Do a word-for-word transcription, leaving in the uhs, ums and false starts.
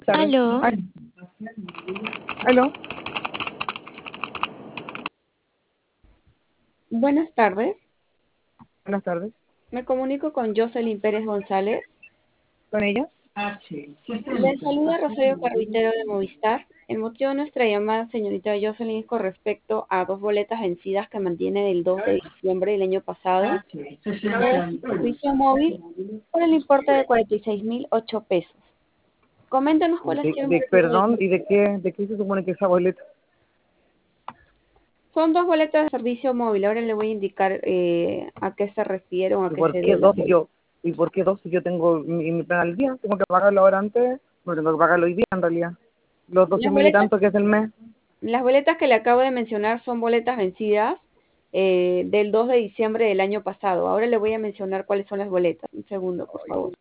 Tardes. Aló, Ay, aló, Buenas tardes, buenas tardes. me comunico con Jocelyn Pérez González. ¿Con ella? Le saluda Rosario Carruitero de Movistar. El motivo de nuestra llamada, señorita Jocelyn, es con respecto a dos boletas vencidas que mantiene del dos de diciembre del año pasado de servicio móvil por el importe de cuarenta y seis mil ocho pesos. Coméntanos cuál ha De, sido el de- motivo de... perdón, ¿y de qué, de qué se supone que esa boleta? Son dos boletas de servicio móvil. Ahora le voy a indicar eh, a qué se refiere o a ¿Y qué por se qué debe la dos si boleta. yo, y por qué dos si yo tengo mi, mi plan al día? Tengo que pagarlo ahora antes, no tengo que pagarlo hoy día en realidad. Los doce Las mil y boletas tanto que es el mes. Las boletas que le acabo de mencionar son boletas vencidas eh, del dos de diciembre del año pasado. Ahora le voy a mencionar cuáles son las boletas. Un segundo, por favor.